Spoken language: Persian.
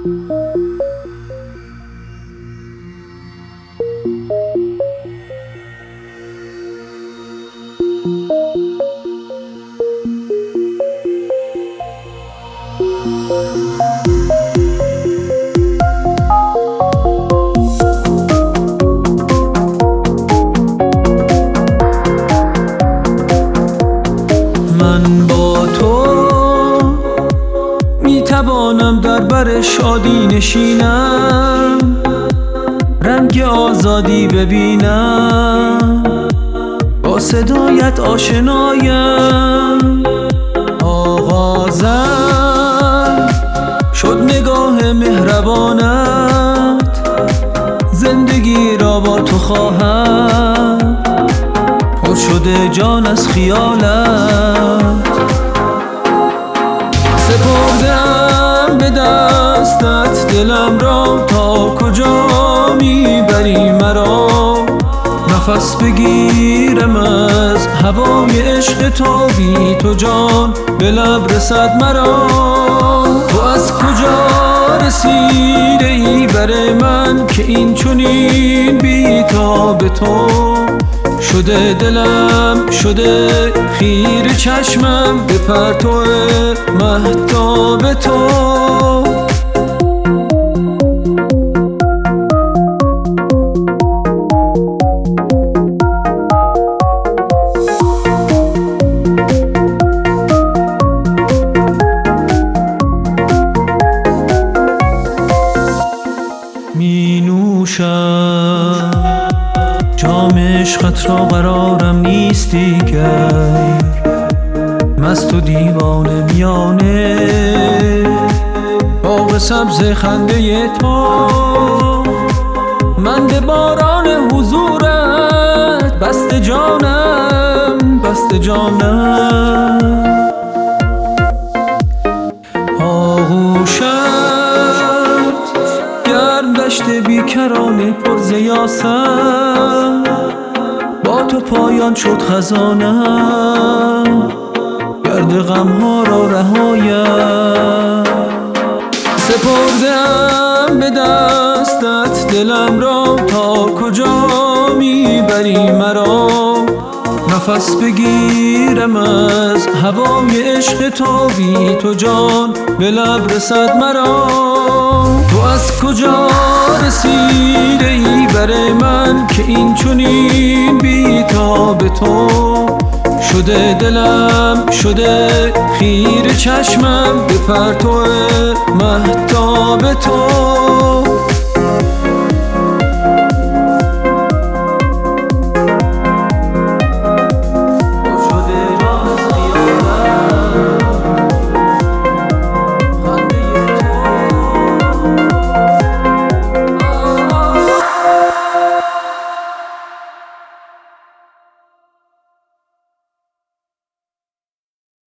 من با تو میتوانم در بر شادی نشینم، رنگ آزادی ببینم، با صدایت آشنایم. آغازم شد نگاه مهربانت، زندگی را با تو خواهم، پر شده جان از خیالت. سپردم به دستت دلم را، تا کجا میبری مرا؟ نفس بگیرم از هوای عشق تو، بی تو جان به لب رسد مرا. تو از کجا رسیده ای بر من که این چنین بی تاب تو شده؟ دلم شده خیره چشمم به پرتو مهتاب تو. می نوشم جام عشقت را، قرارم نیستی گر مست و دیوانه میانه باغ سبز خنده تو. من به باران حضورت بسته جانم، بسته جانم. آغوشت گرم دشت بیکران پر ز یاسم، با تو پایان شد خزانم، گرد غمها را رهایم. سپردم به دستت دلم را، تا کجا میبری مرا؟ نفس بگیرم از هوای عشق تو، بی تو جان به لب رسد مرا. تو از کجا رسیده ای بر من که این چنین بی تاب تو شده؟ دلم شده خیره چشمم به پرتو مهتاب تو.